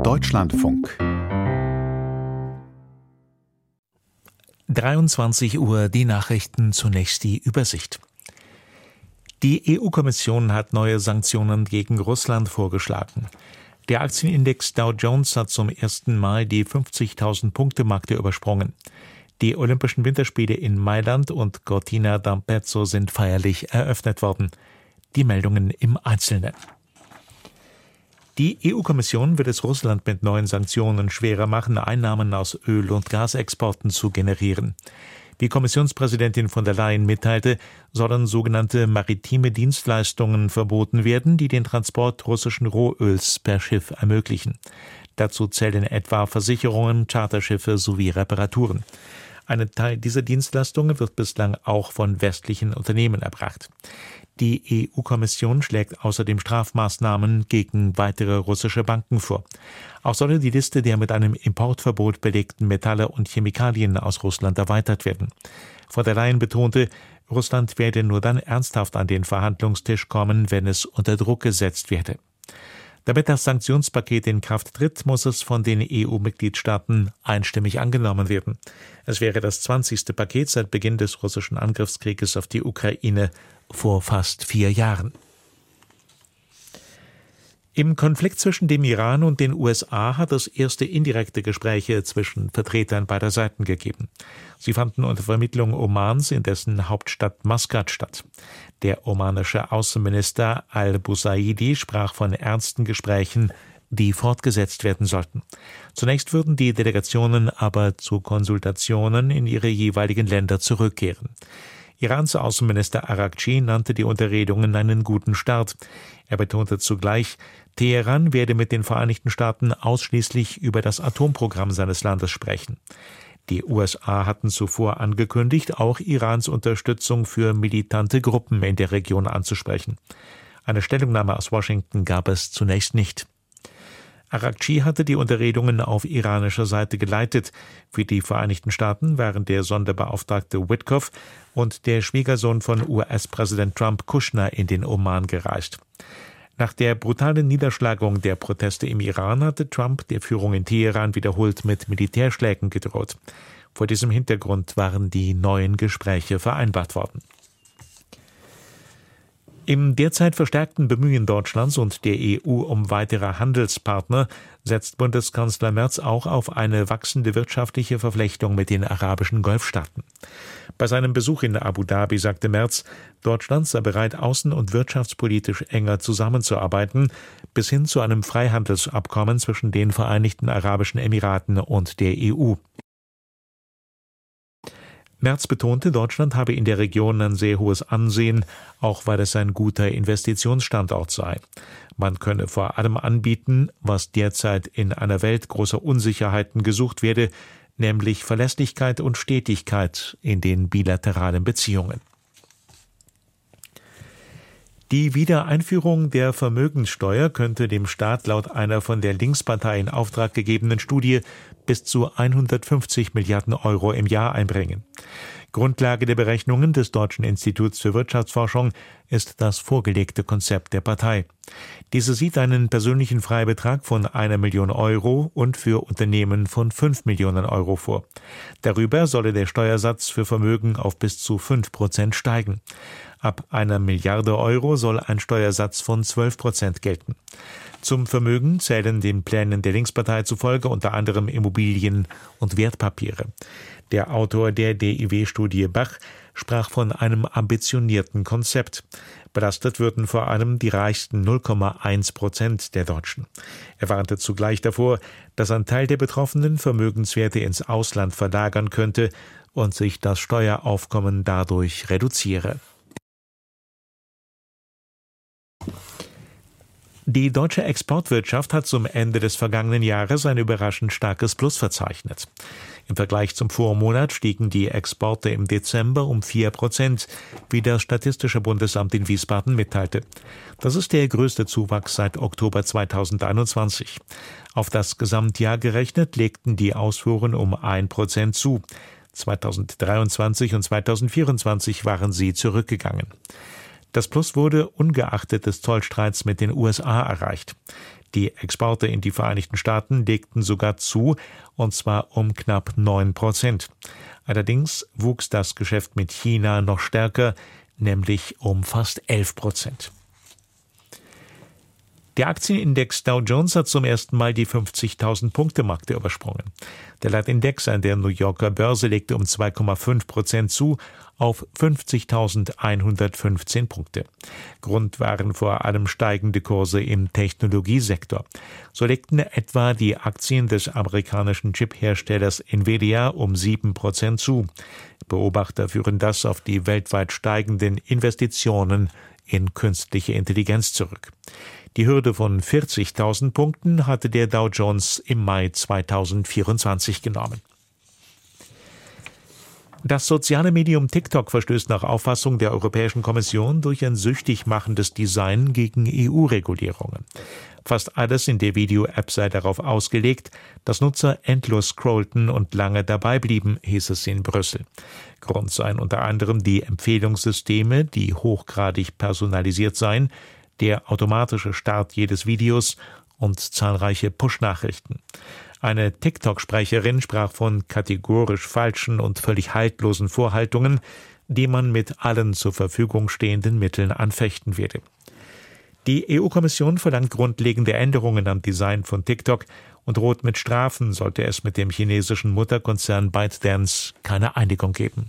Deutschlandfunk 23 Uhr, die Nachrichten, zunächst die Übersicht. Die EU-Kommission hat neue Sanktionen gegen Russland vorgeschlagen. Der Aktienindex Dow Jones hat zum ersten Mal die 50.000-Punkte-Marke übersprungen. Die Olympischen Winterspiele in Mailand und Cortina d'Ampezzo sind feierlich eröffnet worden. Die Meldungen im Einzelnen. Die EU-Kommission wird es Russland mit neuen Sanktionen schwerer machen, Einnahmen aus Öl- und Gasexporten zu generieren. Wie Kommissionspräsidentin von der Leyen mitteilte, sollen sogenannte maritime Dienstleistungen verboten werden, die den Transport russischen Rohöls per Schiff ermöglichen. Dazu zählen etwa Versicherungen, Charterschiffe sowie Reparaturen. Ein Teil dieser Dienstleistungen wird bislang auch von westlichen Unternehmen erbracht. Die EU-Kommission schlägt außerdem Strafmaßnahmen gegen weitere russische Banken vor. Auch solle die Liste der mit einem Importverbot belegten Metalle und Chemikalien aus Russland erweitert werden. Von der Leyen betonte, Russland werde nur dann ernsthaft an den Verhandlungstisch kommen, wenn es unter Druck gesetzt werde. Damit das Sanktionspaket in Kraft tritt, muss es von den EU-Mitgliedstaaten einstimmig angenommen werden. Es wäre das 20. Paket seit Beginn des russischen Angriffskrieges auf die Ukraine vor fast 4 Jahren. Im Konflikt zwischen dem Iran und den USA hat es erste indirekte Gespräche zwischen Vertretern beider Seiten gegeben. Sie fanden unter Vermittlung Omans in dessen Hauptstadt Maskat statt. Der omanische Außenminister al-Busaidi sprach von ernsten Gesprächen, die fortgesetzt werden sollten. Zunächst würden die Delegationen aber zu Konsultationen in ihre jeweiligen Länder zurückkehren. Irans Außenminister Araghchi nannte die Unterredungen einen guten Start. Er betonte zugleich, Teheran werde mit den Vereinigten Staaten ausschließlich über das Atomprogramm seines Landes sprechen. Die USA hatten zuvor angekündigt, auch Irans Unterstützung für militante Gruppen in der Region anzusprechen. Eine Stellungnahme aus Washington gab es zunächst nicht. Araghchi hatte die Unterredungen auf iranischer Seite geleitet. Für die Vereinigten Staaten waren der Sonderbeauftragte Witkoff und der Schwiegersohn von US-Präsident Trump, Kushner, in den Oman gereist. Nach der brutalen Niederschlagung der Proteste im Iran hatte Trump der Führung in Teheran wiederholt mit Militärschlägen gedroht. Vor diesem Hintergrund waren die neuen Gespräche vereinbart worden. Im derzeit verstärkten Bemühen Deutschlands und der EU um weitere Handelspartner setzt Bundeskanzler Merz auch auf eine wachsende wirtschaftliche Verflechtung mit den arabischen Golfstaaten. Bei seinem Besuch in Abu Dhabi sagte Merz, Deutschland sei bereit, außen- und wirtschaftspolitisch enger zusammenzuarbeiten, bis hin zu einem Freihandelsabkommen zwischen den Vereinigten Arabischen Emiraten und der EU. Merz betonte, Deutschland habe in der Region ein sehr hohes Ansehen, auch weil es ein guter Investitionsstandort sei. Man könne vor allem anbieten, was derzeit in einer Welt großer Unsicherheiten gesucht werde, nämlich Verlässlichkeit und Stetigkeit in den bilateralen Beziehungen. Die Wiedereinführung der Vermögenssteuer könnte dem Staat laut einer von der Linkspartei in Auftrag gegebenen Studie bis zu 150 Milliarden Euro im Jahr einbringen. Grundlage der Berechnungen des Deutschen Instituts für Wirtschaftsforschung ist das vorgelegte Konzept der Partei. Diese sieht einen persönlichen Freibetrag von 1 Million Euro und für Unternehmen von 5 Millionen Euro vor. Darüber solle der Steuersatz für Vermögen auf bis zu 5% steigen. Ab 1 Milliarde Euro soll ein Steuersatz von 12% gelten. Zum Vermögen zählen den Plänen der Linkspartei zufolge unter anderem Immobilien und Wertpapiere. Der Autor der DIW-Studie Bach sprach von einem ambitionierten Konzept. Belastet würden vor allem die reichsten 0,1% der Deutschen. Er warnte zugleich davor, dass ein Teil der Betroffenen Vermögenswerte ins Ausland verlagern könnte und sich das Steueraufkommen dadurch reduziere. Die deutsche Exportwirtschaft hat zum Ende des vergangenen Jahres ein überraschend starkes Plus verzeichnet. Im Vergleich zum Vormonat stiegen die Exporte im Dezember um 4%, wie das Statistische Bundesamt in Wiesbaden mitteilte. Das ist der größte Zuwachs seit Oktober 2021. Auf das Gesamtjahr gerechnet legten die Ausfuhren um 1% zu. 2023 und 2024 waren sie zurückgegangen. Das Plus wurde ungeachtet des Zollstreits mit den USA erreicht. Die Exporte in die Vereinigten Staaten legten sogar zu, und zwar um knapp 9%. Allerdings wuchs das Geschäft mit China noch stärker, nämlich um fast 11%. Der Aktienindex Dow Jones hat zum ersten Mal die 50.000-Punkte-Marke übersprungen. Der Leitindex an der New Yorker Börse legte um 2,5% zu auf 50.115 Punkte. Grund waren vor allem steigende Kurse im Technologiesektor. So legten etwa die Aktien des amerikanischen Chipherstellers Nvidia um 7% zu. Beobachter führen das auf die weltweit steigenden Investitionen in künstliche Intelligenz zurück. Die Hürde von 40.000 Punkten hatte der Dow Jones im Mai 2024 genommen. Das soziale Medium TikTok verstößt nach Auffassung der Europäischen Kommission durch ein süchtig machendes Design gegen EU-Regulierungen. Fast alles in der Video-App sei darauf ausgelegt, dass Nutzer endlos scrollten und lange dabei blieben, hieß es in Brüssel. Grund seien unter anderem die Empfehlungssysteme, die hochgradig personalisiert seien, der automatische Start jedes Videos und zahlreiche Push-Nachrichten. Eine TikTok-Sprecherin sprach von kategorisch falschen und völlig haltlosen Vorhaltungen, die man mit allen zur Verfügung stehenden Mitteln anfechten werde. Die EU-Kommission verlangt grundlegende Änderungen am Design von TikTok und droht mit Strafen, sollte es mit dem chinesischen Mutterkonzern ByteDance keine Einigung geben.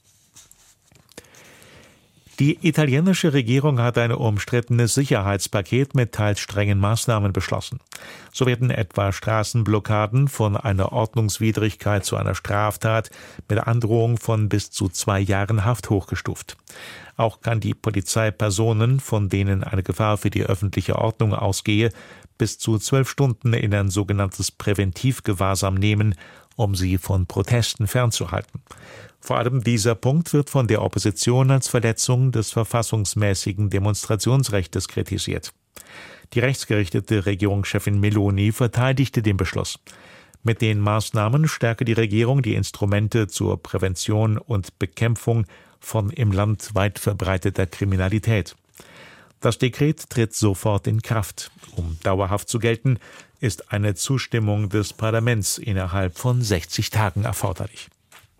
Die italienische Regierung hat ein umstrittenes Sicherheitspaket mit teils strengen Maßnahmen beschlossen. So werden etwa Straßenblockaden von einer Ordnungswidrigkeit zu einer Straftat mit Androhung von bis zu 2 Jahren Haft hochgestuft. Auch kann die Polizei Personen, von denen eine Gefahr für die öffentliche Ordnung ausgehe, bis zu 12 Stunden in ein sogenanntes Präventivgewahrsam nehmen, um sie von Protesten fernzuhalten. Vor allem dieser Punkt wird von der Opposition als Verletzung des verfassungsmäßigen Demonstrationsrechts kritisiert. Die rechtsgerichtete Regierungschefin Meloni verteidigte den Beschluss. Mit den Maßnahmen stärke die Regierung die Instrumente zur Prävention und Bekämpfung von im Land weit verbreiteter Kriminalität. Das Dekret tritt sofort in Kraft. Um dauerhaft zu gelten, ist eine Zustimmung des Parlaments innerhalb von 60 Tagen erforderlich.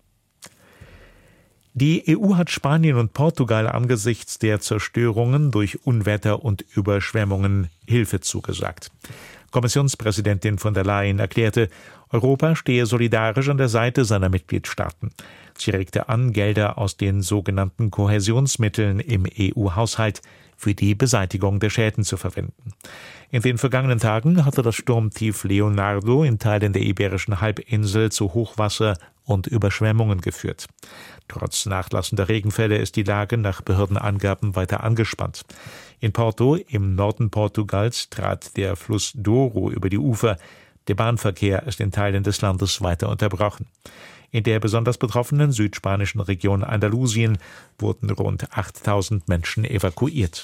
Die EU hat Spanien und Portugal angesichts der Zerstörungen durch Unwetter und Überschwemmungen Hilfe zugesagt. Kommissionspräsidentin von der Leyen erklärte, Europa stehe solidarisch an der Seite seiner Mitgliedstaaten. Sie regte an, Gelder aus den sogenannten Kohäsionsmitteln im EU-Haushalt für die Beseitigung der Schäden zu verwenden. In den vergangenen Tagen hatte das Sturmtief Leonardo in Teilen der Iberischen Halbinsel zu Hochwasser und Überschwemmungen geführt. Trotz nachlassender Regenfälle ist die Lage nach Behördenangaben weiter angespannt. In Porto, im Norden Portugals, trat der Fluss Douro über die Ufer. Der Bahnverkehr ist in Teilen des Landes weiter unterbrochen. In der besonders betroffenen südspanischen Region Andalusien wurden rund 8.000 Menschen evakuiert.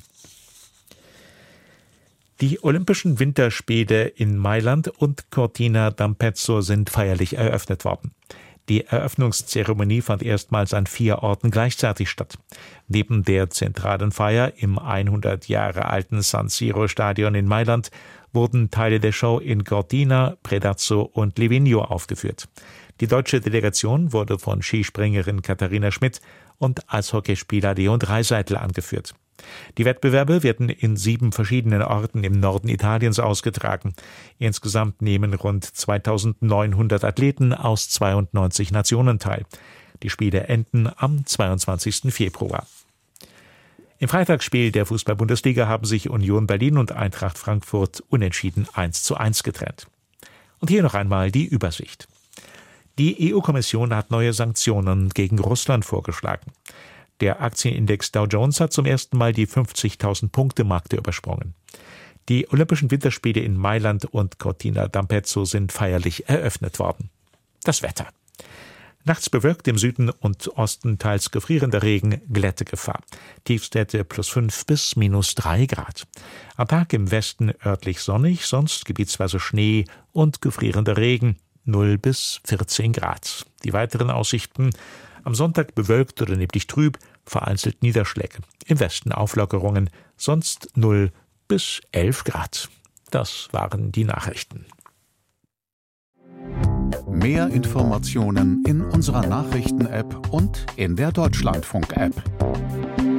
Die Olympischen Winterspiele in Mailand und Cortina d'Ampezzo sind feierlich eröffnet worden. Die Eröffnungszeremonie fand erstmals an 4 Orten gleichzeitig statt. Neben der zentralen Feier im 100 Jahre alten San Siro-Stadion in Mailand wurden Teile der Show in Cortina, Predazzo und Livigno aufgeführt. Die deutsche Delegation wurde von Skispringerin Katharina Schmidt und Eishockeyspieler Leon Draisaitl angeführt. Die Wettbewerbe werden in 7 verschiedenen Orten im Norden Italiens ausgetragen. Insgesamt nehmen rund 2.900 Athleten aus 92 Nationen teil. Die Spiele enden am 22. Februar. Im Freitagsspiel der Fußball-Bundesliga haben sich Union Berlin und Eintracht Frankfurt unentschieden 1:1 getrennt. Und hier noch einmal die Übersicht. Die EU-Kommission hat neue Sanktionen gegen Russland vorgeschlagen. Der Aktienindex Dow Jones hat zum ersten Mal die 50.000-Punkte-Marke übersprungen. Die Olympischen Winterspiele in Mailand und Cortina d'Ampezzo sind feierlich eröffnet worden. Das Wetter. Nachts bewölkt, im Süden und Osten teils gefrierender Regen, Glättegefahr. Tiefstwerte +5 bis -3 Grad. Am Tag im Westen örtlich sonnig, sonst gebietsweise Schnee und gefrierender Regen, 0 bis 14 Grad. Die weiteren Aussichten: am Sonntag bewölkt oder neblig trüb, vereinzelt Niederschläge. Im Westen Auflockerungen, sonst 0 bis 11 Grad. Das waren die Nachrichten. Mehr Informationen in unserer Nachrichten-App und in der Deutschlandfunk-App.